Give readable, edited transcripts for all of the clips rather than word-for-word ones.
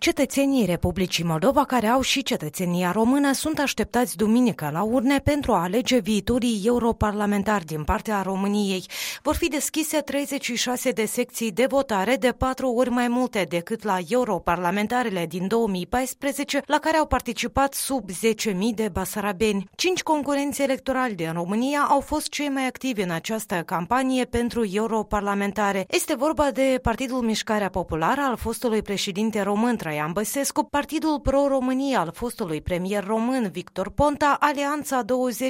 Cetățenii Republicii Moldova care au și cetățenia română sunt așteptați duminică la urne pentru a alege viitorii europarlamentari din partea României. Vor fi deschise 36 de secții de votare, de 4 ori mai multe decât la europarlamentarele din 2014, la care au participat sub 10.000 de basarabeni. 5 concurenți electorali din România au fost cei mai activi în această campanie pentru europarlamentare. Este vorba de Partidul Mișcarea Populară al fostului președinte român Traian Băsescu, Partidul Pro-România al fostului premier român Victor Ponta, Alianța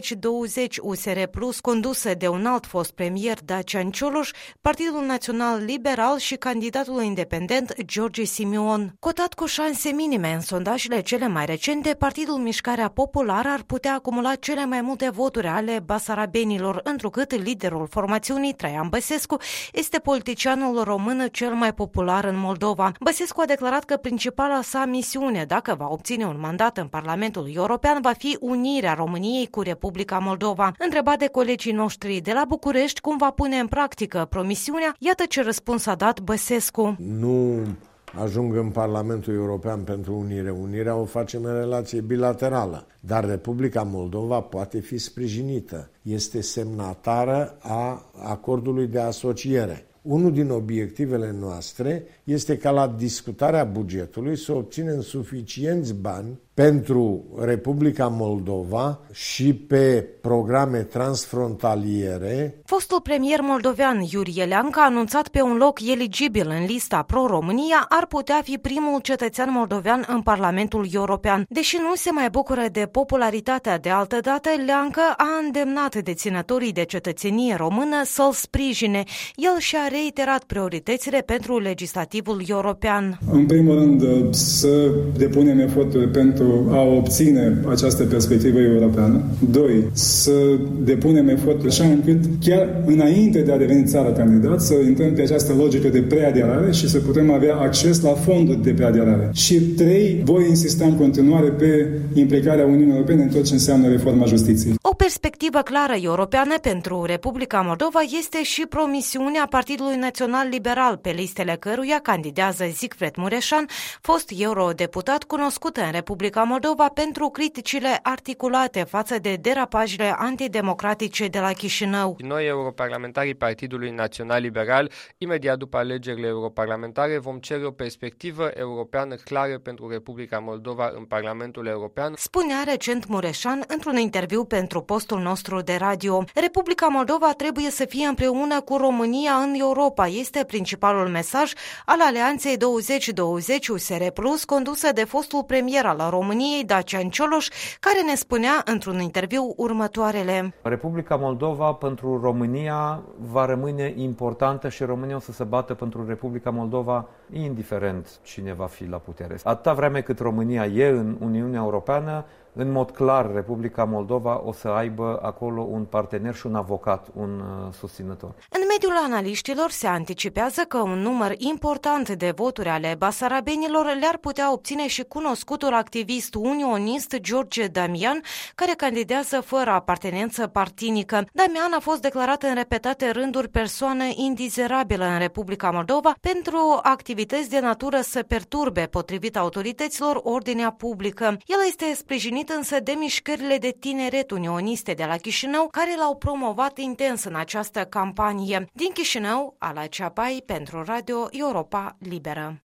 2020 USR Plus, condusă de un alt fost premier Dacian Cioloș, Partidul Național Liberal și candidatul independent George Simion. Cotat cu șanse minime în sondajele cele mai recente, Partidul Mișcarea Populară ar putea acumula cele mai multe voturi ale basarabenilor, întrucât liderul formațiunii, Traian Băsescu, este politicianul român cel mai popular în Moldova. Băsescu a declarat că principala sa misiune, dacă va obține un mandat în Parlamentul European, va fi unirea României cu Republica Moldova. Întrebat de colegii noștri de la București cum va pune în practică promisiunea, iată ce răspuns a dat Băsescu. Nu ajung în Parlamentul European pentru unire. Unirea o facem în relație bilaterală, dar Republica Moldova poate fi sprijinită. Este semnatară a acordului de asociere. Unul din obiectivele noastre este ca la discutarea bugetului să obținem suficienți bani pentru Republica Moldova și pe programe transfrontaliere. Fostul premier moldovean Iurie Leancă a anunțat pe un loc eligibil în lista Pro-România ar putea fi primul cetățean moldovean în Parlamentul European. Deși nu se mai bucură de popularitatea de altădată, Leancă a îndemnat deținătorii de cetățenie română să-l sprijine. El și-a reiterat prioritățile pentru legislativul european. În primul rând, să depunem eforturi pentru a obține această perspectivă europeană. 2. Să depunem eforturi așa încât chiar înainte de a deveni țară candidat să intrăm pe această logică de preaderare și să putem avea acces la fonduri de preaderare. Și 3. Voi insista în continuare pe implicarea Uniunii Europene în tot ce înseamnă reforma justiției. O perspectivă clară europeană pentru Republica Moldova este și promisiunea Partidului Național Liberal, pe listele căruia candidează Siegfried Mureșan, fost eurodeputat cunoscut în Republica Moldova pentru criticile articulate față de derapajele antidemocratice de la Chișinău. Noi, europarlamentarii Partidului Național Liberal, imediat după alegerile europarlamentare, vom cere o perspectivă europeană clară pentru Republica Moldova în Parlamentul European, spunea recent Mureșan într-un interviu pentru postul nostru de radio. Republica Moldova trebuie să fie împreună cu România în Europa. Este principalul mesaj al Alianței 2020 USR Plus, condusă de fostul premier al României, Dacian Cioloș, care ne spunea într-un interviu următoarele. Republica Moldova pentru România va rămâne importantă și România o să se bată pentru Republica Moldova indiferent cine va fi la putere. Atâta vreme cât România e în Uniunea Europeană, în mod clar, Republica Moldova o să aibă acolo un partener și un avocat, un susținător. În mediul analiștilor se anticipează că un număr important de voturi ale basarabenilor le-ar putea obține și cunoscutul activist unionist George Damian, care candidează fără apartenență partinică. Damian a fost declarat în repetate rânduri persoană indizerabilă în Republica Moldova pentru activități de natură să perturbe, potrivit autorităților, ordinea publică. El este sprijinit însă de mișcările de tineret unioniste de la Chișinău, care l-au promovat intens în această campanie. Din Chișinău, Ala Ceapai pentru Radio Europa Liberă.